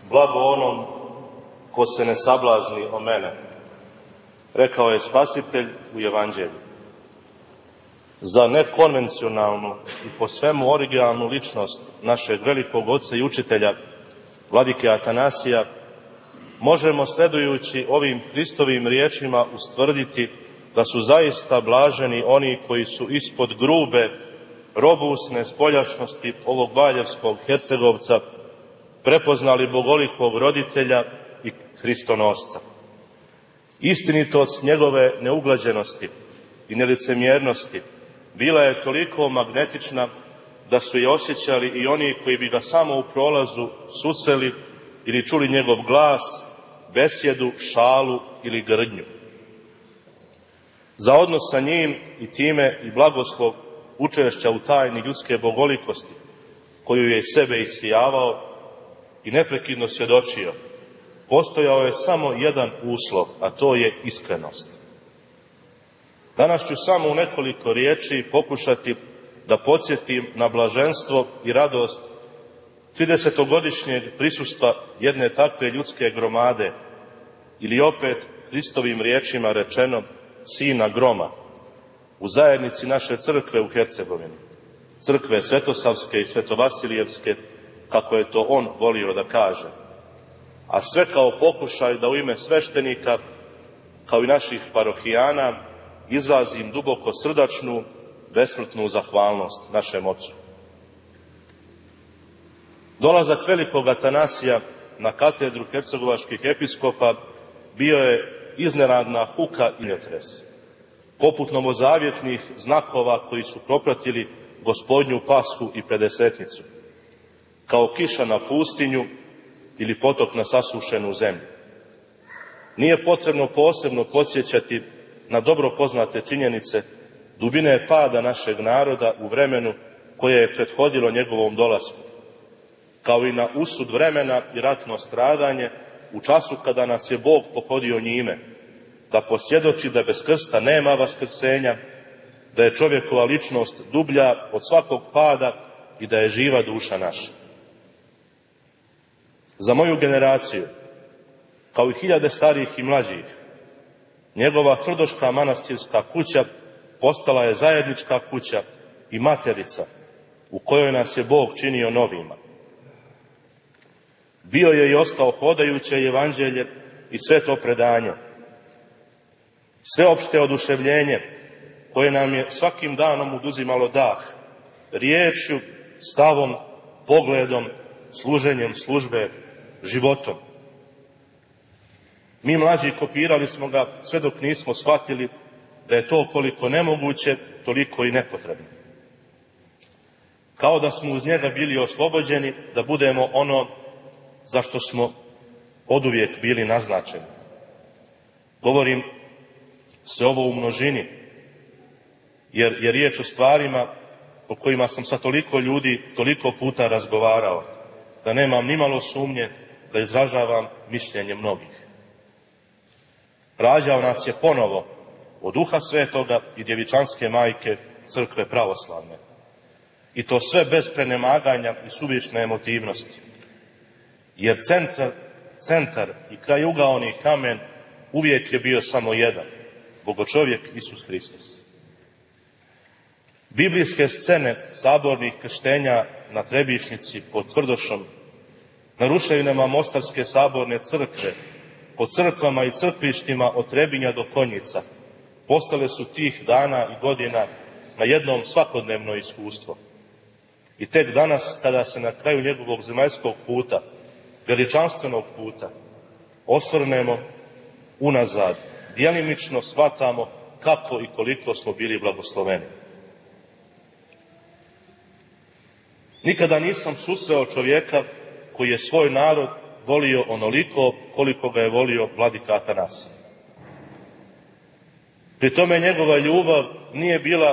Blago onom ko se ne sablazni o mene, rekao je Spasitelj u Evanđelju. Za nekonvencionalnu i po svemu originalnu ličnost našeg velikog oca i učitelja, vladike Atanasija, možemo sledujući ovim Hristovim riječima ustvrditi da su zaista blaženi oni koji su ispod grube, robusne spoljašnosti ovog valjevskog hercegovca prepoznali bogolikog roditelja i Hristonosca. Istinitost njegove neuglađenosti i nelicemjernosti bila je toliko magnetična da su je osjećali i oni koji bi ga samo u prolazu susreli ili čuli njegov glas, besjedu, šalu ili grdnju. Za odnos sa njim i time i blagoslov učešća u tajni ljudske bogolikosti, koju je iz sebe isijavao i neprekidno svjedočio, postojao je samo jedan uslov, a to je iskrenost. Danas ću samo u nekoliko riječi pokušati da podsjetim na blaženstvo i radost 30-godišnjeg prisustva jedne takve ljudske gromade, ili opet Hristovim riječima rečeno, sina groma, u zajednici naše crkve u Hercegovini, crkve Svetosavske i Svetovasilijevske, kako je to on volio da kaže. A sve kao pokušaj da u ime sveštenika, kao i naših parohijana, izrazim duboko srdačnu, besmrtnu zahvalnost našem ocu. Dolazak velikog Atanasija na katedru hercegovačkih episkopa bio je iznenadna huka i ljetres, poput novozavjetnih znakova koji su propratili Gospodnju Pashu i Pedesetnicu, kao kiša na pustinju ili potok na sasušenu zemlju. Nije potrebno posebno podsjećati na dobro poznate činjenice dubine pada našeg naroda u vremenu koje je prethodilo njegovom dolasku, kao i na usud vremena i ratno stradanje u času kada nas je Bog pohodio njime, da posvjedoči da bez krsta nema vaskrsenja, da je čovjekova ličnost dublja od svakog pada i da je živa duša naša. Za moju generaciju, kao i hiljade starijih i mlađih, njegova tvrdoška manastirska kuća postala je zajednička kuća i materica u kojoj nas je Bog činio novima. Bio je i ostao hodajuće evanđelje i sveto predanje, sveopšte oduševljenje koje nam je svakim danom oduzimalo dah, riječju, stavom, pogledom, služenjem službe, životom. Mi mlađi kopirali smo ga sve dok nismo shvatili da je to koliko nemoguće, toliko i nepotrebno. Kao da smo uz njega bili oslobođeni da budemo ono za što smo oduvijek bili naznačeni. Govorim sve ovo u množini, jer je riječ o stvarima o kojima sam sa toliko ljudi toliko puta razgovarao, da nemam nimalo sumnje da izražavam mišljenje mnogih. Rađao nas je ponovo od Duha Svetoga i djevičanske majke crkve pravoslavne. I to sve bez prenemaganja i suvišne emotivnosti. Jer centar i krajugaoni kamen uvijek je bio samo jedan, bogočovjek Isus Hristos. Biblijske scene sabornih krštenja na Trebišnjici pod Tvrdošom, na ruševinama Mostarske saborne crkve, po crkvama i crkvištima od Trebinja do Konjica, postale su tih dana i godina na jednom svakodnevno iskustvo. I tek danas, kada se na kraju njegovog zemaljskog puta, veličanstvenog puta, osvrnemo unazad, djelimično shvatamo kako i koliko smo bili blagosloveni. Nikada nisam susreo čovjeka koji je svoj narod volio onoliko koliko ga je volio vladika Atanasije. Pri tome njegova ljubav nije bila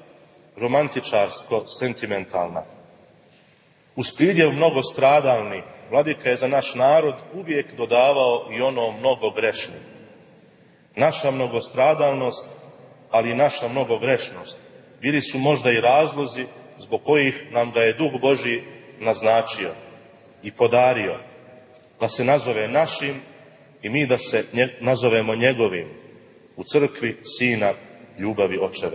romantičarsko-sentimentalna. Uz pridjev mnogo stradalni, vladika je za naš narod uvijek dodavao i ono mnogo grešni. Naša mnogostradalnost, ali i naša mnogogrešnost bili su možda i razlozi zbog kojih nam ga je Duh Božji naznačio i podario, da se nazove našim i mi da se nazovemo njegovim u crkvi Sina ljubavi Očeve.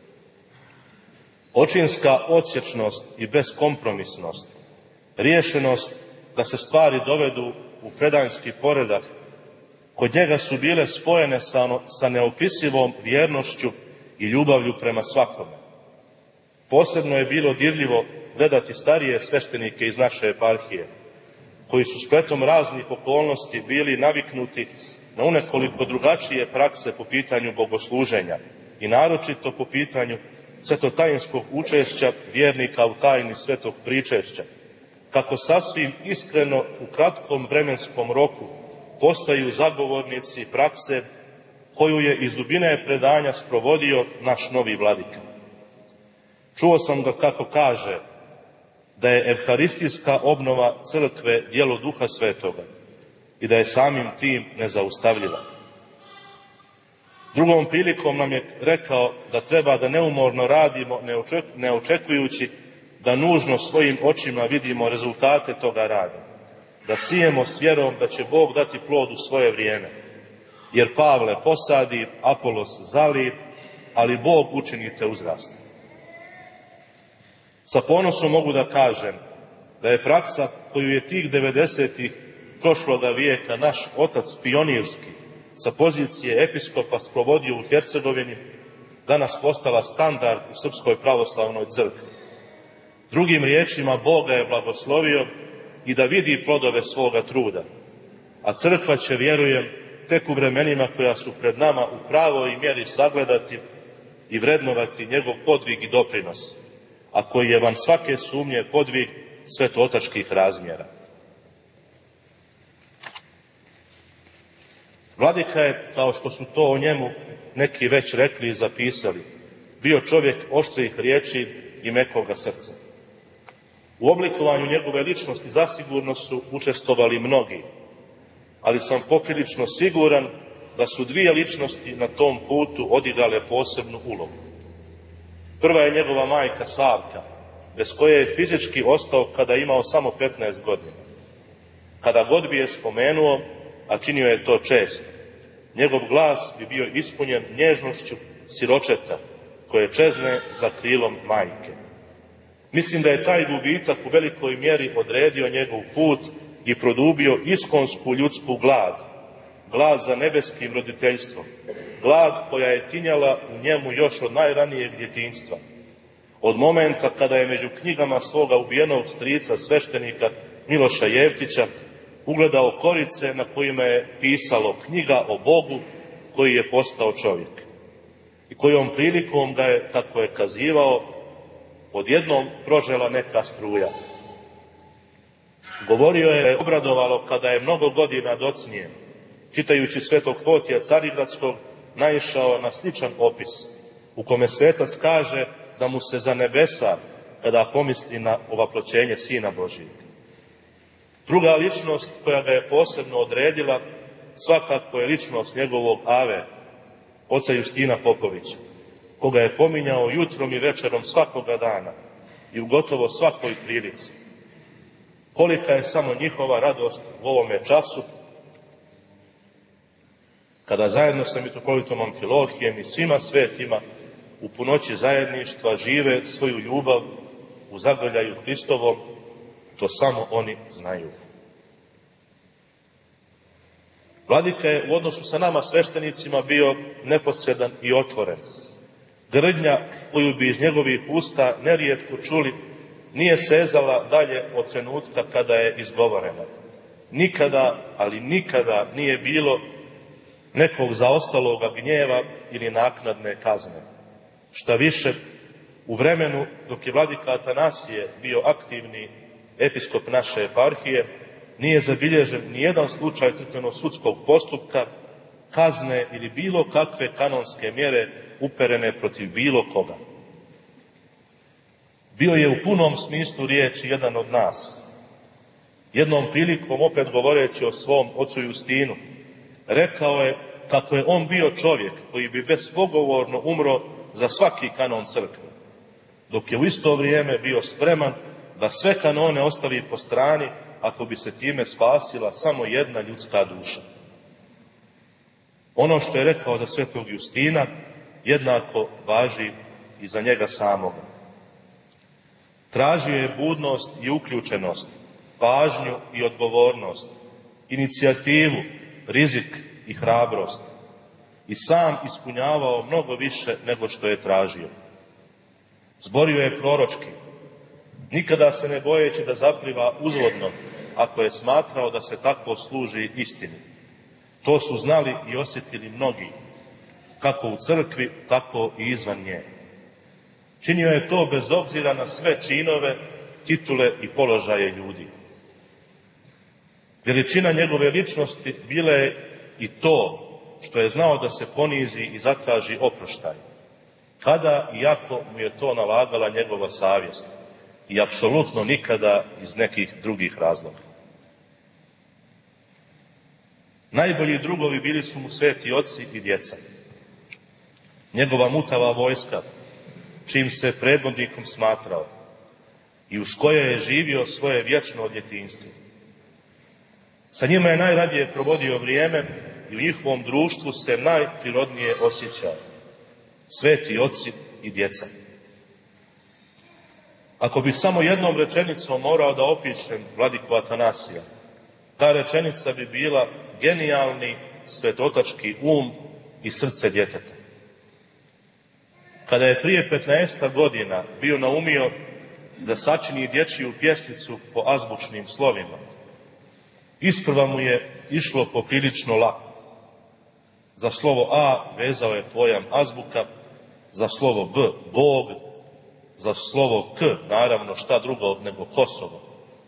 Očinska odsječnost i beskompromisnost, riješenost da se stvari dovedu u predanjski poredak, kod njega su bile spojene sa neopisivom vjernošću i ljubavlju prema svakome. Posebno je bilo dirljivo gledati starije sveštenike iz naše eparhije, koji su spletom raznih okolnosti bili naviknuti na unekoliko drugačije prakse po pitanju bogosluženja i naročito po pitanju svetotajinskog učešća vjernika u tajni svetog pričešća, kako sasvim iskreno u kratkom vremenskom roku postaju zagovornici prakse koju je iz dubine predanja sprovodio naš novi vladika. Čuo sam ga kako kaže da je evharistijska obnova crkve djelo Duha Svetoga i da je samim tim nezaustavljiva. Drugom prilikom nam je rekao da treba da neumorno radimo, ne očekujući da nužno svojim očima vidimo rezultate toga rada, da sijemo s vjerom da će Bog dati plod u svoje vrijeme, jer Pavle posadi, Apolos zali, ali Bog učinite uzrasti. Sa ponosom mogu da kažem da je praksa koju je tih 90-ih prošloga vijeka naš otac pionirski sa pozicije episkopa sprovodio u Hercegovini danas postala standard u Srpskoj pravoslavnoj crkvi. Drugim riječima, Bog ga je blagoslovio i da vidi plodove svoga truda, a crkva će, vjerujem, tek u vremenima koja su pred nama u pravoj mjeri sagledati i vrednovati njegov podvig i doprinos, a koji je van svake sumnje podvig svetootačkih razmjera. Vladika je, kao što su to o njemu neki već rekli i zapisali, bio čovjek oštrih riječi i mekoga srca. U oblikovanju njegove ličnosti zasigurno su učestvovali mnogi, ali sam poprilično siguran da su dvije ličnosti na tom putu odigrale posebnu ulogu. Prva je njegova majka Savka, bez koje je fizički ostao kada je imao samo 15 godina. Kada god bi je spomenuo, a činio je to često, njegov glas bi bio ispunjen nježnošću siročeta koje čezne za krilom majke. Mislim da je taj gubitak u velikoj mjeri odredio njegov put i produbio iskonsku ljudsku glad za nebeskim roditeljstvom, glad koja je tinjala u njemu još od najranijeg djetinjstva, od momenta kada je među knjigama svoga ubijenog strica sveštenika Miloša Jevtića ugledao korice na kojima je pisalo knjiga o Bogu koji je postao čovjek i kojom prilikom ga je, kako je kazivao, odjednom prožela neka struja. Govorio je obradovalo kada je mnogo godina docnije, čitajući svetog Fotija Carigradskog, naišao na sličan opis, u kome svetac kaže da mu se za nebesa kada pomisli na ovaploćenje Sina Božijeg. Druga ličnost koja ga je posebno odredila svakako je ličnost njegovog ave, oca Justina Popovića, koga je pominjao jutrom i večerom svakoga dana i u gotovo svakoj prilici. Kolika je samo njihova radost u ovome času, kada zajedno sa mitropolitom Amfilohijem i svima svetima u punoći zajedništva žive svoju ljubav u zagrljaju Hristovom, to samo oni znaju. Vladika je u odnosu sa nama sveštenicima bio neposredan i otvoren. Grdnja koju bi iz njegovih usta nerijetko čuli nije sezala dalje od trenutka kada je izgovorena. Nikada, ali nikada nije bilo nekog zaostaloga gnjeva ili naknadne kazne. Šta više, u vremenu dok je vladika Atanasije bio aktivni episkop naše eparhije, nije zabilježen nijedan slučaj crkveno-sudskog postupka, kazne ili bilo kakve kanonske mjere uperene protiv bilo koga. Bio je u punom smislu riječi jedan od nas. Jednom prilikom, opet govoreći o svom ocu Justinu, rekao je kako je on bio čovjek koji bi bespogovorno umro za svaki kanon crkve, dok je u isto vrijeme bio spreman da sve kanone ostavi po strani ako bi se time spasila samo jedna ljudska duša. Ono što je rekao za svetog Justina, jednako važi i za njega samoga. Tražio je budnost i uključenost, pažnju i odgovornost, inicijativu, rizik i hrabrost. I sam ispunjavao mnogo više nego što je tražio. Zborio je proročki, nikada se ne bojeći da zapliva uzvodno, ako je smatrao da se tako služi istini. To su znali i osjetili mnogi, kako u crkvi, tako i izvan nje. Činio je to bez obzira na sve činove, titule i položaje ljudi. Veličina njegove ličnosti bila je i to što je znao da se ponizi i zatraži oproštaj, kada i ako mu je to nalagala njegova savjest, i apsolutno nikada iz nekih drugih razloga. Najbolji drugovi bili su mu sveti oci i djeca. Njegova mutava vojska, čim se predvodnikom smatrao i uz koje je živio svoje vječno djetinjstvo. Sa njima je najradije provodio vrijeme i u njihovom društvu se najprirodnije osjećao. Sveti oci i djeca. Ako bih samo jednom rečenicom morao da opišem vladiku Atanasija, ta rečenica bi bila genijalni svetotački um i srce djeteta. Kada je prije 15 godina bio naumio da sačini dječju pjesmicu po azbučnim slovima, isprva mu je išlo poprilično lako. Za slovo A vezao je pojam azbuka, za slovo B Bog, za slovo K naravno šta drugo nego Kosovo.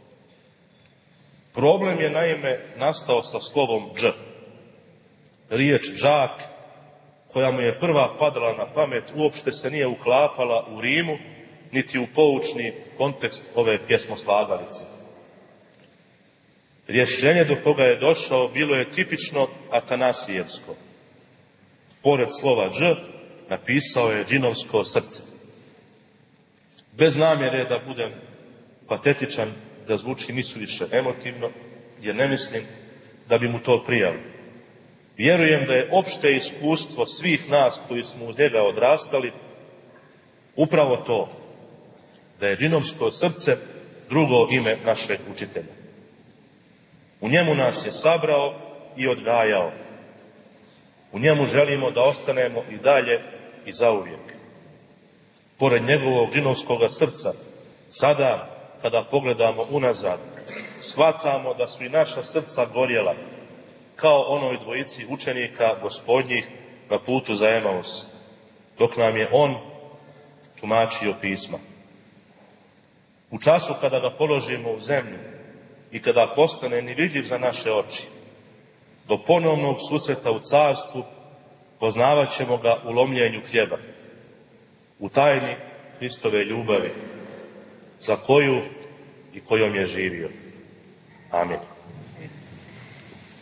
Problem je naime nastao sa slovom Dž. Riječ džak, koja mu je prva padala na pamet, uopšte se nije uklapala u rimu, niti u poučni kontekst ove pjesmoslagalice. Rješenje do koga je došao bilo je tipično atanasijevsko. Pored slova dž napisao je džinovsko srce. Bez namjere da budem patetičan, da zvuči nisuviše emotivno, jer ne mislim da bi mu to prijalo. Vjerujem da je opšte iskustvo svih nas koji smo uz njega odrastali upravo to, da je džinovsko srce drugo ime našeg učitelja. U njemu nas je sabrao i odgajao. U njemu želimo da ostanemo i dalje i zauvijek. Pored njegovog džinovskog srca, sada kada pogledamo unazad, shvatamo da su i naša srca gorjela, kao onoj dvojici učenika Gospodnjih na putu za Emaus, dok nam je on tumačio pisma. U času kada ga položimo u zemlju i kada postane nevidljiv za naše oči, do ponovnog susreta u carstvu poznavat ćemo ga u lomljenju hljeba, u tajni Hristove ljubavi, za koju i kojom je živio. Amin.